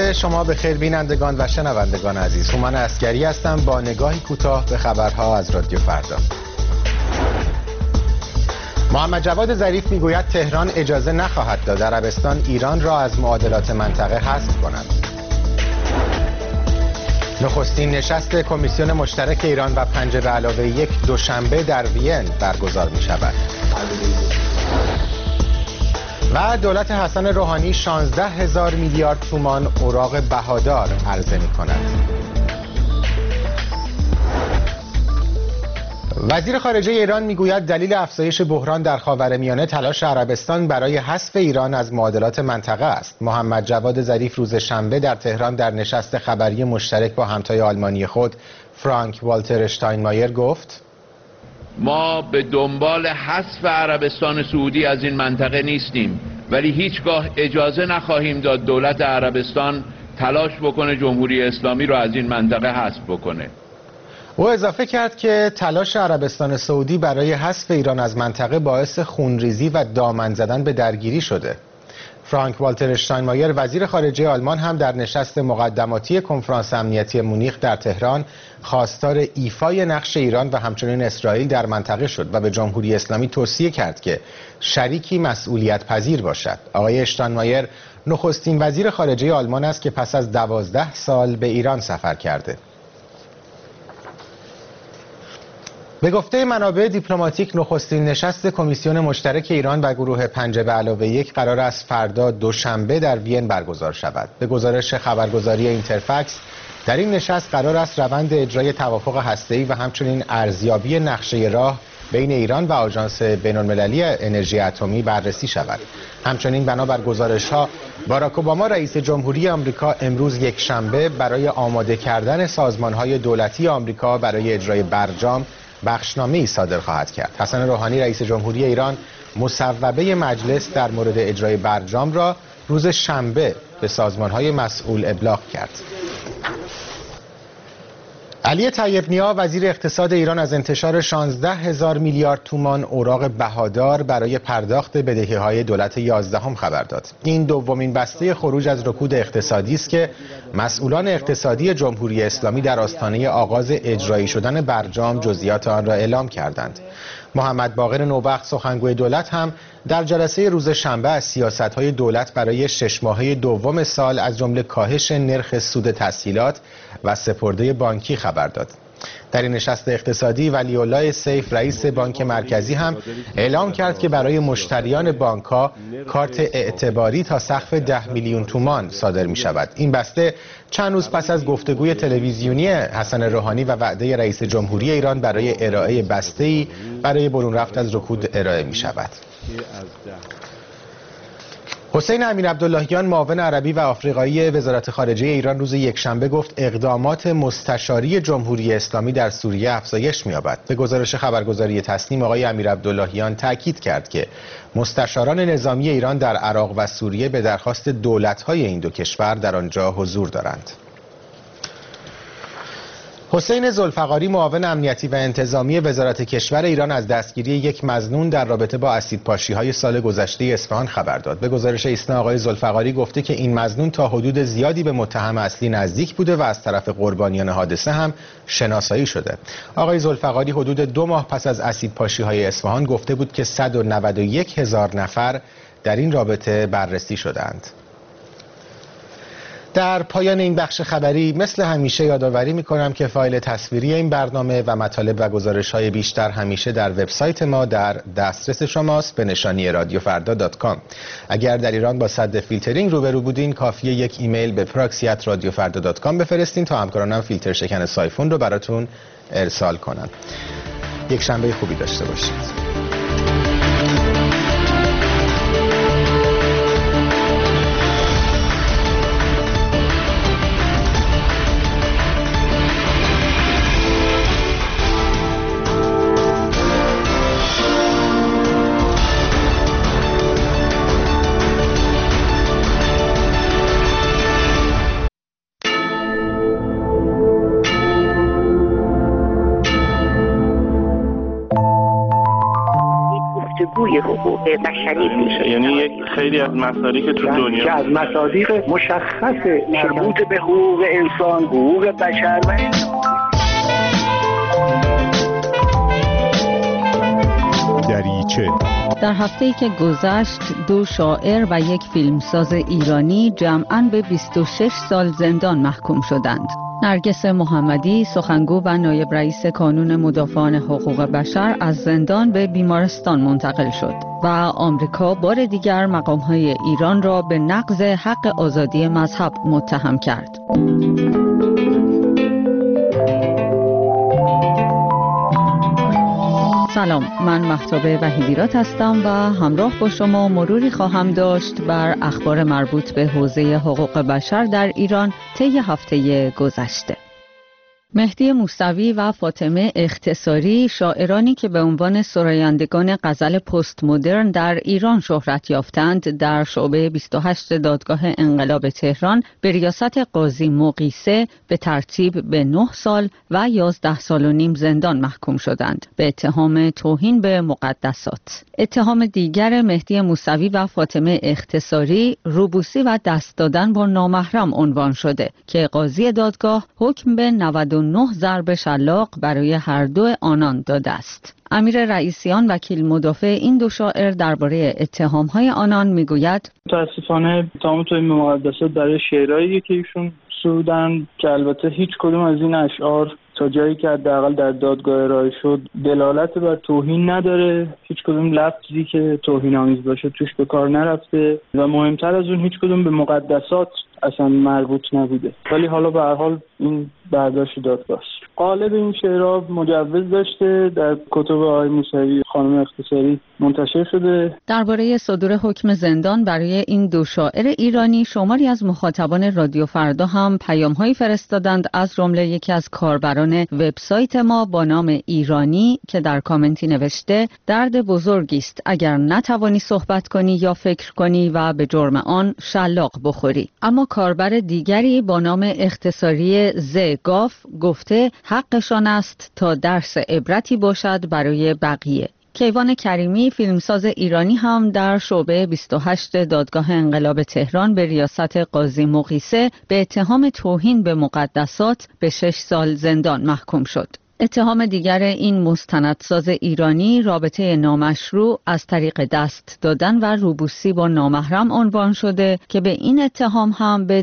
صبح شما به خیر بینندگان و شنوندگان عزیز. هومن عسگری هستم با نگاهی کوتاه به خبرها از رادیو فردا. محمد جواد ظریف میگوید تهران اجازه نخواهد داد عربستان ایران را از معادلات منطقه حذف کند. نخستین نشست کمیسیون مشترک ایران و 5+1 دوشنبه در وین برگزار می شود. و دولت حسن روحانی 16,000 میلیارد تومان اوراق بهادار عرضه می کند. وزیر خارجه ایران میگوید دلیل افزایش بحران در خاورمیانه تلاش عربستان برای حذف ایران از معادلات منطقه است. محمد جواد ظریف روز شنبه در تهران در نشست خبری مشترک با همتای آلمانی خود فرانک والتر اشتاینمایر گفت: ما به دنبال حذف عربستان سعودی از این منطقه نیستیم، ولی هیچگاه اجازه نخواهیم داد دولت عربستان تلاش بکنه جمهوری اسلامی رو از این منطقه حذف بکنه. او اضافه کرد که تلاش عربستان سعودی برای حذف ایران از منطقه باعث خونریزی و دامن زدن به درگیری شده. فرانک والتر اشتاینمایر وزیر خارجه آلمان هم در نشست مقدماتی کنفرانس امنیتی مونیخ در تهران خواستار ایفای نقش ایران و همچنین اسرائیل در منطقه شد و به جمهوری اسلامی توصیه کرد که شریکی مسئولیت پذیر باشد. آقای اشتاینمایر نخستین وزیر خارجه آلمان است که پس از 12 سال به ایران سفر کرده. به گفته منابع دیپلماتیک نخستین نشست کمیسیون مشترک ایران و گروه 5+1 قرار است فردا دوشنبه در وین برگزار شود. به گزارش خبرگزاری اینترفکس در این نشست قرار است روند اجرای توافق هسته‌ای و همچنین ارزیابی نقشه راه بین ایران و آژانس بین‌المللی انرژی اتمی بررسی شود. همچنین بنابر گزارش‌ها باراک اوباما رئیس جمهوری آمریکا امروز یکشنبه برای آماده کردن سازمان‌های دولتی آمریکا برای اجرای برجام بخشنامه‌ای صادر خواهد کرد. حسن روحانی رئیس جمهوری ایران مصوبه مجلس در مورد اجرای برجام را روز شنبه به سازمان‌های مسئول ابلاغ کرد. علی طیب نیا وزیر اقتصاد ایران از انتشار 16,000 میلیارد تومان اوراق بهادار برای پرداخت بدهی‌های دولت 11 خبر داد. این دومین بسته خروج از رکود اقتصادی است که مسئولان اقتصادی جمهوری اسلامی در آستانه آغاز اجرایی شدن برجام جزئیات آن را اعلام کردند. محمد باقر نوبخت سخنگوی دولت هم در جلسه روز شنبه از سیاست‌های دولت برای 6 ماهه دوم سال از جمله کاهش نرخ سود تسهیلات و سپرده بانکی خبر داد. در این نشست اقتصادی ولی‌الله سیف رئیس بانک مرکزی هم اعلام کرد که برای مشتریان بانک‌ها کارت اعتباری تا سقف 10 میلیون تومان صادر می شود. این بسته چند روز پس از گفتگوی تلویزیونی حسن روحانی و وعده رئیس جمهوری ایران برای ارائه بسته‌ای برای برون رفت از رکود ارائه می شود. حسین امیرعبداللهیان معاون عربی و آفریقایی وزارت خارجه ایران روز یکشنبه گفت اقدامات مستشاری جمهوری اسلامی در سوریه افزایش می‌یابد. به گزارش خبرگزاری تسنیم آقای امیرعبداللهیان تاکید کرد که مستشاران نظامی ایران در عراق و سوریه به درخواست دولت‌های این دو کشور در آنجا حضور دارند. حسین ذوالفقاری معاون امنیتی و انتظامی وزارت کشور ایران از دستگیری یک مظنون در رابطه با اسیدپاشی‌های سال گذشته اصفهان خبر داد. به گزارش ایسنا آقای ذوالفقاری گفته که این مظنون تا حدود زیادی به متهم اصلی نزدیک بوده و از طرف قربانیان حادثه هم شناسایی شده. آقای ذوالفقاری حدود 2 ماه پس از اسیدپاشی‌های اصفهان گفته بود که 191,000 نفر در این رابطه بررسی شدند. در پایان این بخش خبری مثل همیشه یادآوری می‌کنم که فایل تصویری این برنامه و مطالب و گزارش‌های بیشتر همیشه در وبسایت ما در دسترس شماست به نشانی radiofarda.com. اگر در ایران با سد فیلترینگ روبرو بودین کافیه یک ایمیل به proxy@radiofarda.com بفرستین تا همکارانم فیلتر شکن سایفون رو براتون ارسال کنن. یک شنبه خوبی داشته باشید. جوی حقوق بشری میشه. یعنی یک خیلی از مسائلی که تو دنیا که از مصادیق مشخص مربوط به حقوق انسان، حقوق بشر و دریچه. در هفته‌ای که گذشت 2 شاعر و 1 فیلمساز ایرانی جمعاً به 26 سال زندان محکوم شدند. نرگس محمدی، سخنگو و نایب رئیس کانون مدافعان حقوق بشر، از زندان به بیمارستان منتقل شد و آمریکا بار دیگر مقام‌های ایران را به نقض حق آزادی مذهب متهم کرد. سلام، من مهتاب وحیدیرات هستم و همراه با شما مروری خواهم داشت بر اخبار مربوط به حوزه حقوق بشر در ایران طی هفته گذشته. مهدی موسوی و فاطمه اختصاری، شاعرانی که به عنوان سرایندگان غزل پست مدرن در ایران شهرت یافتند، در شعبه 28 دادگاه انقلاب تهران به ریاست قاضی مقیسه به ترتیب به 9 سال و 11 سال و نیم زندان محکوم شدند به اتهام توهین به مقدسات. اتهام دیگر مهدی موسوی و فاطمه اختصاری، روبوسی و دست دادن با نامحرم عنوان شده که قاضی دادگاه حکم به 99 ضرب شلاق برای هر دو آنان داده است. امیر رئیسیان، وکیل مدافع این 2 شاعر، درباره اتهام‌های آنان میگوید: متاسفانه اتهام توهین به مقدسات برای شعرهایی که ایشون سرودن که البته هیچ کدوم از این اشعار تا جایی که حداقل در دادگاه ارائه شد دلالت بر توهین نداره، هیچ کدوم لفظی که توهین‌آمیز باشه توش به کار نرفته و مهمتر از اون هیچ کدوم به مقدسات اصلا مربوط نبوده. ولی حالا به هر حال این برداشت دادگاه است. قالب این شعرها مجوز داشته، در کتب آقای موسوی خانم اختصاری منتشر شده. درباره صدور حکم زندان برای این 2 شاعر ایرانی، شماری از مخاطبان رادیو فردا هم پیام‌هایی فرستادند، از جمله یکی از کاربران وبسایت ما با نام ایرانی که در کامنتی نوشته: درد بزرگی است اگر نتوانی صحبت کنی یا فکر کنی و به جرم آن شلاق بخوری. اما کاربر دیگری با نام اختصاری زگاف گفته حقشان است تا درس عبرتی باشد برای بقیه. کیوان کریمی، فیلمساز ایرانی، هم در شعبه 28 دادگاه انقلاب تهران به ریاست قاضی مقیسه به اتهام توهین به مقدسات به 6 سال زندان محکوم شد. اتهام دیگر این مستندساز ایرانی، رابطه نامشروع از طریق دست دادن و روبوسی با نامحرم عنوان شده که به این اتهام هم به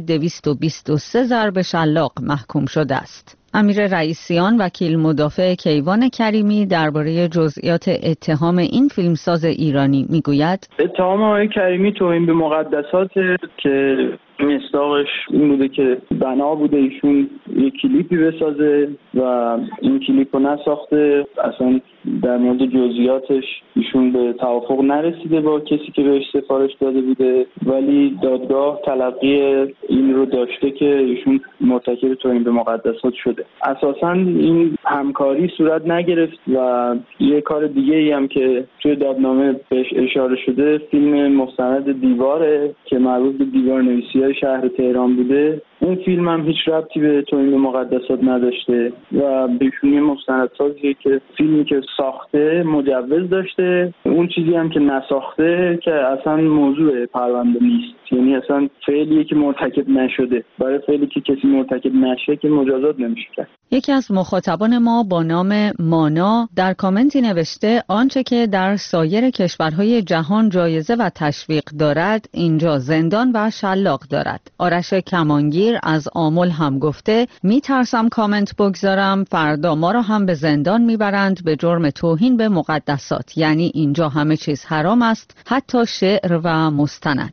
223 ضرب شلاق محکوم شده است. امیر رئیسیان، وکیل مدافع کیوان کریمی، درباره جزئیات اتهام این فیلمساز ایرانی میگوید: اتهام آقای کریمی توهین به مقدسات که مصداقش این بوده که بنا بوده ایشون یک کلیپی بسازه و این کلیپ رو نساخته، اصلا در مورد جزئیاتش ایشون به توافق نرسیده با کسی که بهش سفارش داده بوده، ولی دادگاه تلقی این رو داشته که ایشون مرتکب توهین به مقدسات شده. اساساً این همکاری صورت نگرفت و یه کار دیگه ای هم که توی دادنامه بهش اشاره شده، فیلم مستند دیواره که مربوط به دیوار نویسی شهر تهران بوده. اون فیلم هم هیچ ربطی به توهین به مقدسات نداشته و بهشون مستندسازیه که فیلمی که ساخته مجوز داشته، اون چیزی هم که نساخته که اصلا موضوع پرونده نیست، یعنی اصلا فعلیه که مرتکب نشده. برای فعلی که کسی مرتکب نشه که مجازات نمیشه کرد. یکی از مخاطبان ما با نام مانا در کامنتی نوشته: آنچه که در سایر کشورهای جهان جایزه و تشویق دارد، اینجا زندان و شلاق دارد. آرش کمانگیر از آمل هم گفته: میترسم کامنت بگذارم، فردا ما را هم به زندان میبرند به جرم توهین به مقدسات. یعنی اینجا همه چیز حرام است، حتی شعر و مستند.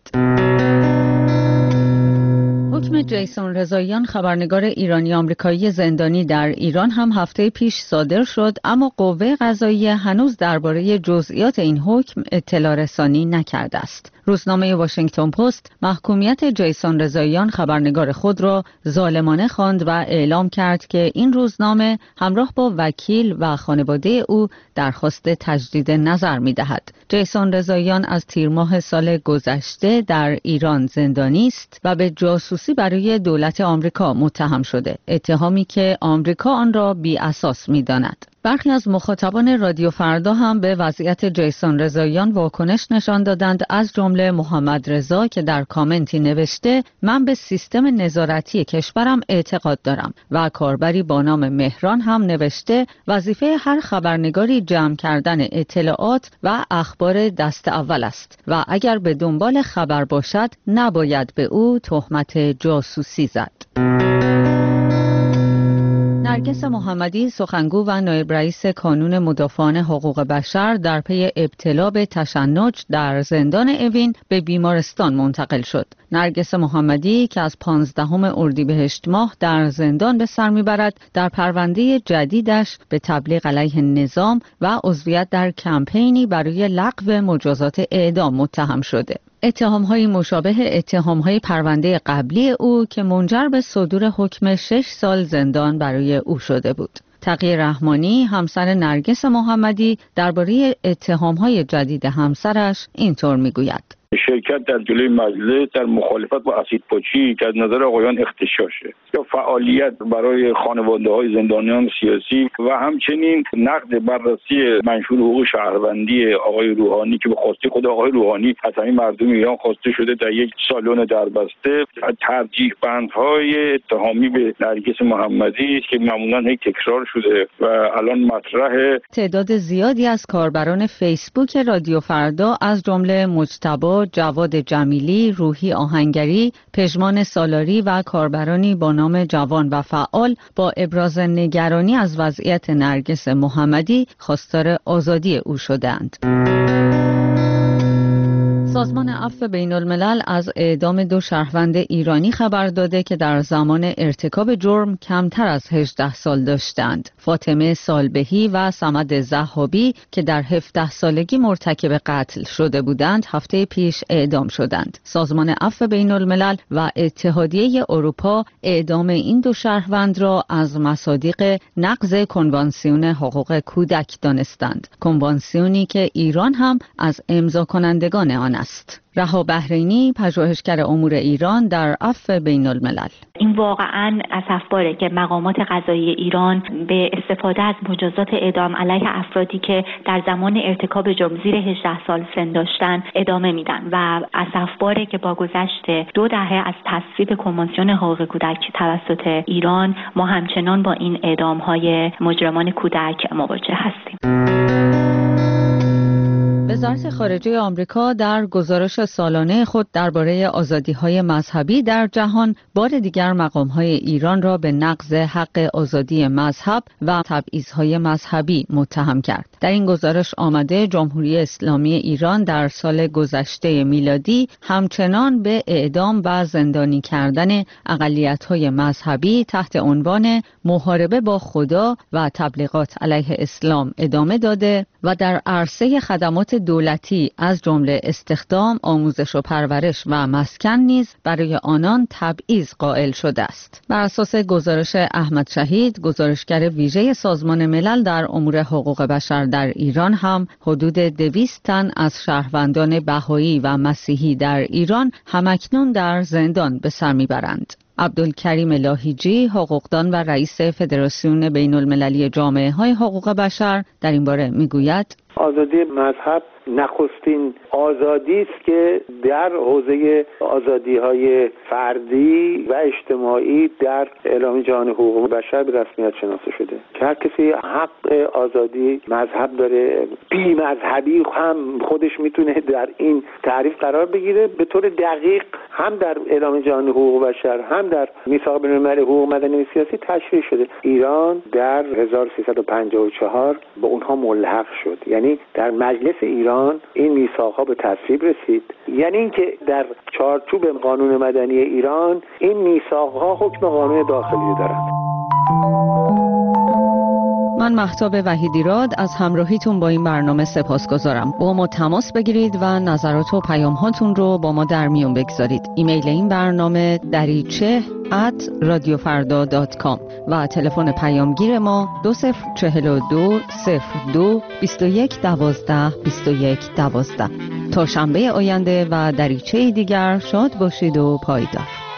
حکم جیسون رضاییان، خبرنگار ایرانی آمریکایی زندانی در ایران، هم هفته پیش صادر شد، اما قوه قضاییه هنوز درباره جزئیات این حکم اطلاع رسانی نکرده است. روزنامه واشنگتن پست محکومیت جیسون رضاییان، خبرنگار خود را ظالمانه خواند و اعلام کرد که این روزنامه همراه با وکیل و خانواده او درخواست تجدید نظر می‌دهد. جیسون رضاییان از تیر ماه سال گذشته در ایران زندانی است و به جاسوسی برای دولت آمریکا متهم شده، اتهامی که آمریکا آن را بی اساس می‌داند. برخی از مخاطبان رادیو فردا هم به وضعیت جیسون رضاییان واکنش نشان دادند، از جمله محمد رضا که در کامنتی نوشته من به سیستم نظارتی کشورم اعتقاد دارم و کاربری با نام مهران هم نوشته وظیفه هر خبرنگاری جمع کردن اطلاعات و اخبار دست اول است و اگر به دنبال خبر باشد نباید به او تهمت جاسوسی زد. نرگس محمدی سخنگو و نایب رئیس کانون مدافعان حقوق بشر در پی ابتلا به تشنج در زندان اوین به بیمارستان منتقل شد. نرگس محمدی که از 15 اردیبهشت ماه در زندان به سر میبرد، در پرونده جدیدش به تبلیغ علیه نظام و عضویت در کمپینی برای لغو مجازات اعدام متهم شده. اتهام‌های مشابه اتهام‌های پرونده قبلی او که منجر به صدور حکم 6 سال زندان برای او شده بود. تقی رحمانی همسر نرگس محمدی درباره اتهام‌های جدید همسرش اینطور میگوید: شرکت در جلوی مجلس در مخالفت با اسیدپاچی که از نظر آقایان اغتشاشه یا فعالیت برای خانواده‌های زندانیان سیاسی و همچنین نقد بررسی منشور حقوق شهروندی آقای روحانی که به خواسته خود آقای روحانی از همین مردم ایران خواسته شده در یک سالن دربسته، ترجیح بندهای اتهامی به نرگس محمدی است که معمولاً هی تکرار شده و الان مطرح. تعداد زیادی از کاربران فیسبوک رادیو فردا از جمله مجتبی، جواد جمیلی، روحی آهنگری، پژمان سالاری و کاربرانی با نام جوان و فعال با ابراز نگرانی از وضعیت نرگس محمدی خواستار آزادی او شدند. سازمان عفو بین الملل از اعدام 2 شهروند ایرانی خبر داده که در زمان ارتکاب جرم کمتر از 18 سال داشتند. فاطمه سالبهی و صمد ضحابی که در 17 سالگی مرتکب قتل شده بودند هفته پیش اعدام شدند. سازمان عفو بین الملل و اتحادیه اروپا اعدام این 2 شهروند را از مصادیق نقض کنوانسیون حقوق کودک دانستند. کنوانسیونی که ایران هم از امضا کنندگان آن است. رها بحرینی، پژوهشگر امور ایران در عفو بین الملل: این واقعاً اسفباره که مقامات قضایی ایران به استفاده از مجازات اعدام علیه افرادی که در زمان ارتکاب جرم زیر 18 سال سن داشتن ادامه میدن و اسفباره که با گذشت 2 دهه از تصویب کنوانسیون حقوق کودک توسط ایران ما همچنان با این اعدام‌های مجرمان کودک مواجه هستیم. وزارت خارجه آمریکا در گزارش سالانه خود درباره آزادی‌های مذهبی در جهان بار دیگر مقام‌های ایران را به نقض حق آزادی مذهب و تبعیض‌های مذهبی متهم کرد. در این گزارش آمده جمهوری اسلامی ایران در سال گذشته میلادی همچنان به اعدام و زندانی کردن اقلیت‌های مذهبی تحت عنوان محاربه با خدا و تبلیغات علیه اسلام ادامه داده و در عرصه خدمات دولتی از جمله استخدام، آموزش و پرورش و مسکن نیز برای آنان تبعیض قائل شده است. بر اساس گزارش احمد شهید، گزارشگر ویژه سازمان ملل در امور حقوق بشر در ایران، هم حدود 200 تن از شهروندان بهایی و مسیحی در ایران همکنون در زندان به سر میبرند. عبدالکریم لاهیجی، حقوقدان و رئیس فدراسیون بین المللی جامعه های حقوق بشر در این باره میگوید: آزادی مذهب نخستین آزادی است که در حوزه آزادی‌های فردی و اجتماعی در اعلامیه جهانی حقوق بشر به رسمیت شناخته شده که هر کسی حق آزادی مذهب داره. بی مذهبی هم خودش میتونه در این تعریف قرار بگیره. به طور دقیق هم در اعلامیه جهانی حقوق بشر هم در میثاق بین‌المللی حقوق مدنی و سیاسی تشریح شده. ایران در 1354 به اونها ملحق شد، یعنی در مجلس ایران این میثاق‌ها به تصویب رسید، یعنی اینکه در چارچوب قانون مدنی ایران این میثاق‌ها حکم قانون داخلی دارند. من مهتاب وحیدیراد از همراهیتون با این برنامه سپاسگزارم. با ما تماس بگیرید و نظرات و پیام‌هاتون رو با ما در میون بگذارید. ایمیل این برنامه dariche@radiofarda.com و تلفن پیامگیر ما 2042 02 21 12 21 12. تا شنبه آینده و دریچه دیگر شاد باشید و پایدار.